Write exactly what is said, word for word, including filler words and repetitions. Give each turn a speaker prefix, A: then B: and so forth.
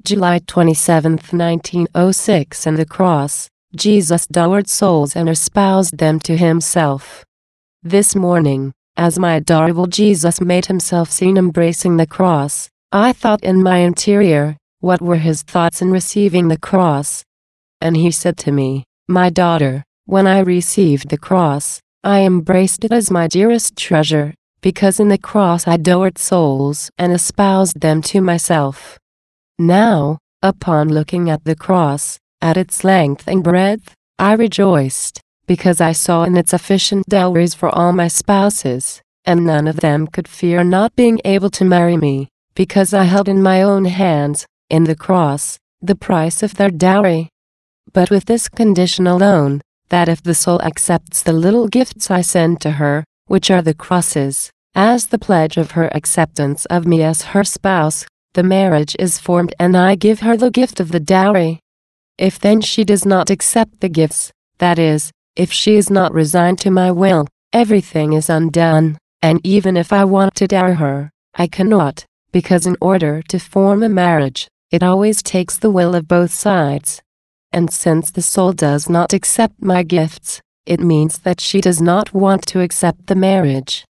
A: July twenty-seventh, nineteen oh six. And the cross, Jesus dowered souls and espoused them to himself. This morning, as my adorable Jesus made himself seen embracing the cross, I thought in my interior, what were his thoughts in receiving the cross? And he said to me, "My daughter, when I received the cross, I embraced it as my dearest treasure, because in the cross I dowered souls and espoused them to myself." Now, upon looking at the cross, at its length and breadth, I rejoiced, because I saw in it sufficient dowries for all my spouses, and none of them could fear not being able to marry me, because I held in my own hands, in the cross, the price of their dowry. But with this condition alone, that if the soul accepts the little gifts I send to her, which are the crosses, as the pledge of her acceptance of me as her spouse, the marriage is formed and I give her the gift of the dowry. If then she does not accept the gifts, that is, if she is not resigned to my will, everything is undone, and even if I want to dower her, I cannot, because in order to form a marriage, it always takes the will of both sides. And since the soul does not accept my gifts, it means that she does not want to accept the marriage.